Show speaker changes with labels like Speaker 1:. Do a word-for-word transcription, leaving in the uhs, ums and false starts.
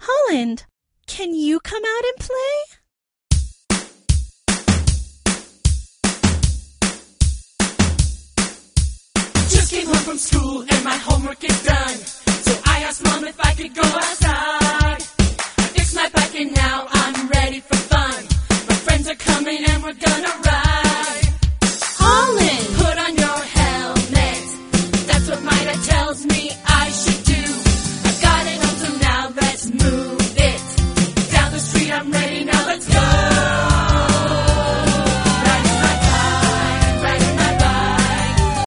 Speaker 1: Holland, can you come out and play?
Speaker 2: Just came home from school and my homework is done. So I asked Mom if I could go outside. I fixed my bike and now I'm ready for fun. My friends are coming and we're gonna ride.